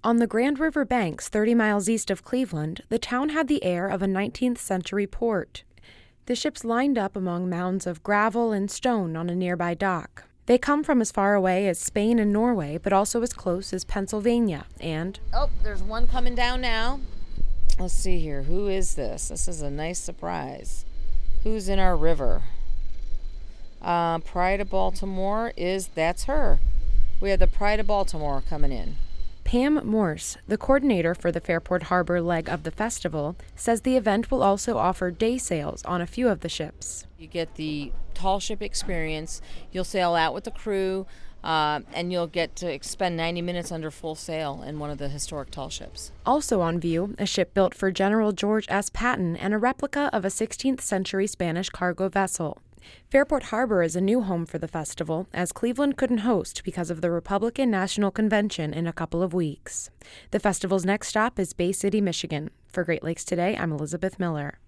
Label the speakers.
Speaker 1: On the Grand River banks 30 miles east of Cleveland, the town had the air of a 19th century port. The ships lined up among mounds of gravel and stone on a nearby dock. They come from as far away as Spain and Norway, but also as close as Pennsylvania and...
Speaker 2: Oh, there's one coming down now. Let's see here. Who is this? This is a nice surprise. Who's in our river? Pride of Baltimore that's her. We have the Pride of Baltimore coming in.
Speaker 1: Pam Morse, the coordinator for the Fairport Harbor leg of the festival, says the event will also offer day sails on a few of the ships.
Speaker 2: You get the tall ship experience. You'll sail out with the crew, and you'll get to spend 90 minutes under full sail in one of the historic tall ships.
Speaker 1: Also on view, a ship built for General George S. Patton and a replica of a 16th century Spanish cargo vessel. Fairport Harbor is a new home for the festival, as Cleveland couldn't host because of the Republican National Convention in a couple of weeks. The festival's next stop is Bay City, Michigan. For Great Lakes Today, I'm Elizabeth Miller.